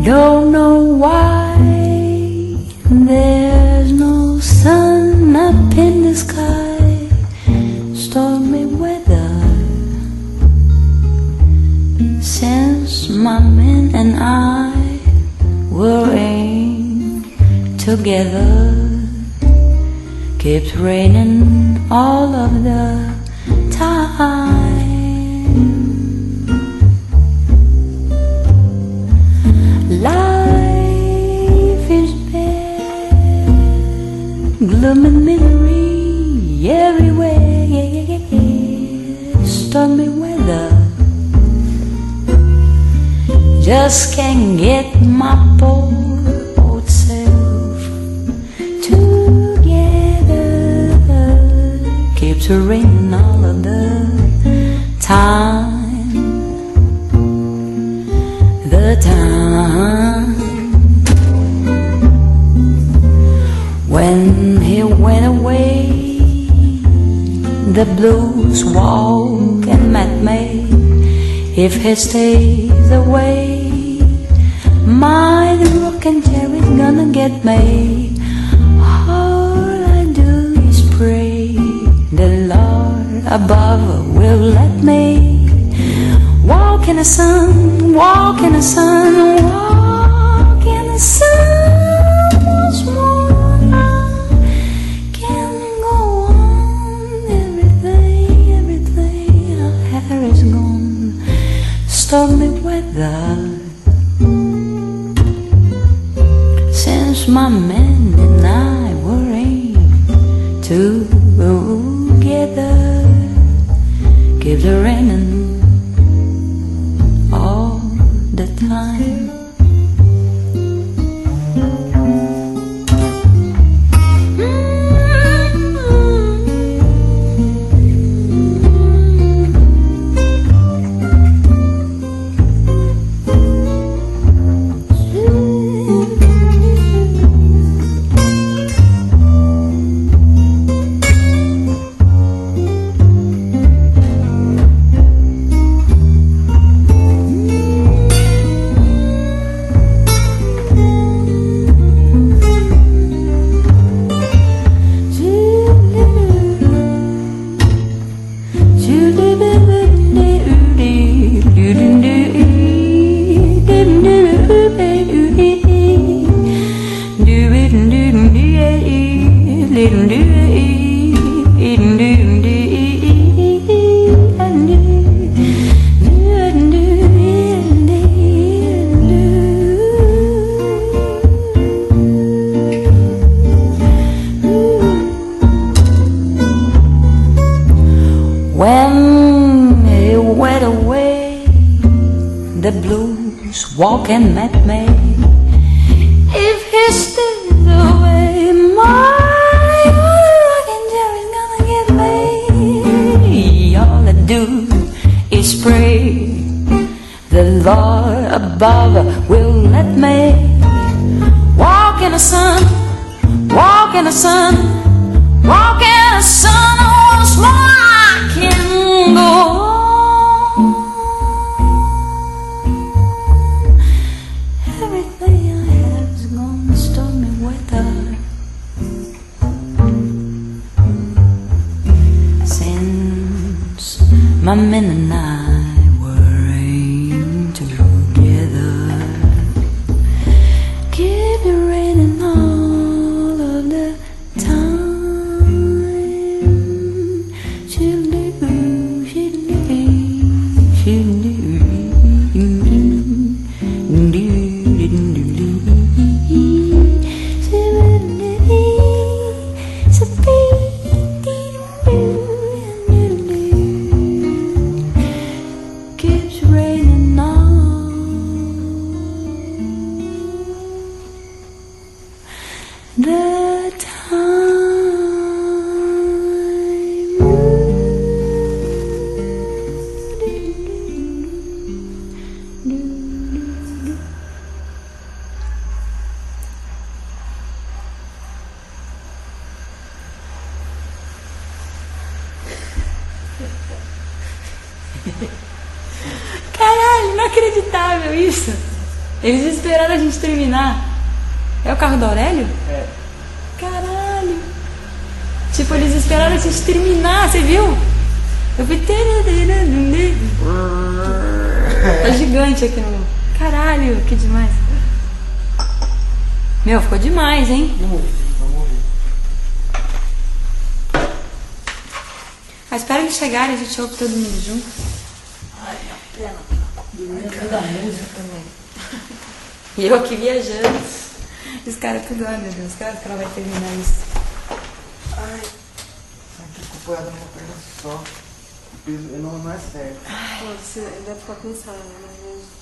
Don't know why there's no sun up in the sky. Stormy weather since my man and I were in together. Keeps raining all of the time. Life is bad, gloom and misery everywhere. Stormy weather, just can't get my poor old self together. Keeps raining all of the time. The time when he went away, the blues walk and met me. If he stays away, my rocking chair is gonna get me. All I do is pray the Lord above will let me walk in the sun, walk in the sun, walk in the sun once more. I can go on, everything I had is gone. Stormy weather since my man and I were in together. Keeps raining all the time. When he went away, the blues walk and met me. If he stays away, my rocking chair is gonna get me. All I do is pray the Lord above will let me walk in the sun, walk in the sun, walk in the sun once more. I can go on. Everything I have is gone. Stormy weather since my man and I were in together. Keep it raining all of the time. Keeps raining on the time. Caralho, inacreditável isso. Eles esperaram a gente terminar. É o carro do Aurélio? É. Caralho. Tipo, eles esperaram a gente terminar, você viu? Eu fui... Tá gigante aqui no... Caralho, que demais. Meu, ficou demais, hein? Vamos ouvir. Ah, espera eles chegarem, a gente ouve todo mundo junto. Ai, a pena. Dormindo da música também. E eu aqui viajando. Os caras tudo, ai meu Deus, que ela vai terminar isso. Ai. Aqui com apoiado numa perna só. O peso não é certo. Pô, você deve ficar cansado, né?